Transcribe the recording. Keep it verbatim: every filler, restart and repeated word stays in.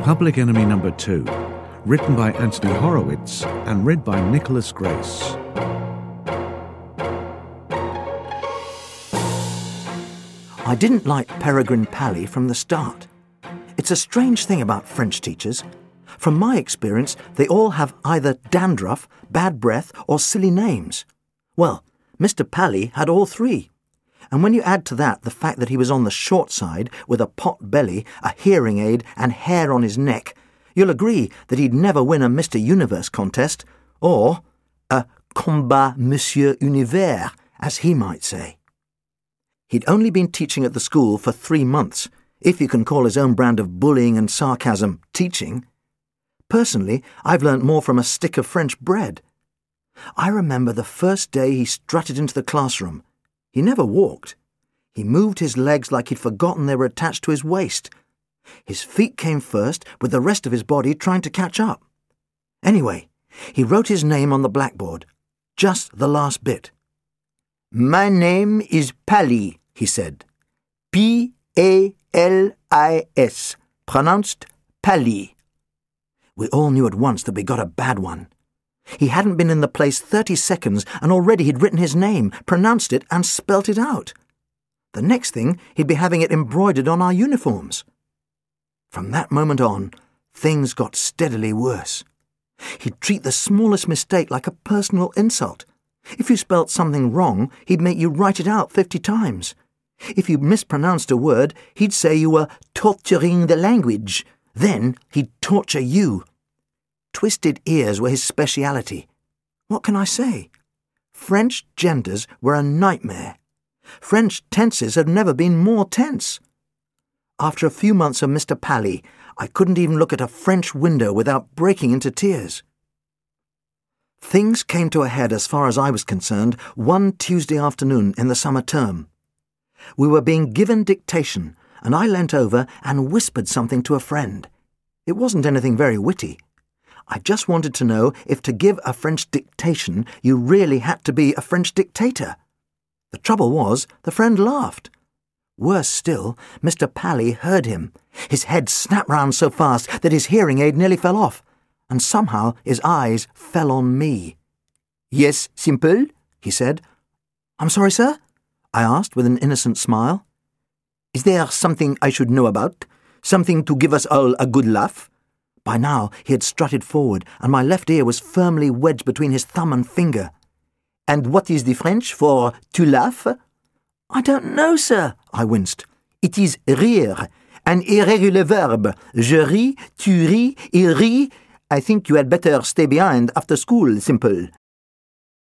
Public Enemy Number Two, written by Anthony Horowitz and read by Nicholas Grace. I didn't like Peregrine Pally from the start. It's a strange thing about French teachers. From my experience, they all have either dandruff, bad breath, or silly names. Well, Mister Pally had all three. And when you add to that the fact that he was on the short side, with a pot belly, a hearing aid, and hair on his neck, you'll agree that he'd never win a Mister Universe contest, or a combat Monsieur Univers, as he might say. He'd only been teaching at the school for three months, if you can call his own brand of bullying and sarcasm teaching. Personally, I've learnt more from a stick of French bread. I remember the first day he strutted into the classroom. He never walked. He moved his legs like he'd forgotten they were attached to his waist. His feet came first, with the rest of his body trying to catch up. Anyway, he wrote his name on the blackboard. Just the last bit. "My name is Pally," he said. P A L I S, pronounced Pally. We all knew at once that we got a bad one. He hadn't been in the place thirty seconds and already he'd written his name, pronounced it and spelt it out. The next thing, he'd be having it embroidered on our uniforms. From that moment on, things got steadily worse. He'd treat the smallest mistake like a personal insult. If you spelt something wrong, he'd make you write it out fifty times. If you mispronounced a word, he'd say you were torturing the language. Then he'd torture you. Twisted ears were his speciality. What can I say? French genders were a nightmare. French tenses had never been more tense. After a few months of Mister Pally, I couldn't even look at a French window without breaking into tears. Things came to a head as far as I was concerned one Tuesday afternoon in the summer term. We were being given dictation, and I leant over and whispered something to a friend. It wasn't anything very witty. I just wanted to know if to give a French dictation you really had to be a French dictator. The trouble was, the friend laughed. Worse still, Mister Pally heard him. His head snapped round so fast that his hearing aid nearly fell off, and somehow his eyes fell on me. "Yes, simple," he said. "I'm sorry, sir?" I asked with an innocent smile. "Is there something I should know about? Something to give us all a good laugh?" By now he had strutted forward, and my left ear was firmly wedged between his thumb and finger. "And what is the French for to laugh?" "I don't know, sir," I winced. "It is rire, an irregular verb. Je ris, tu ris, il rit. I think you had better stay behind after school, simple."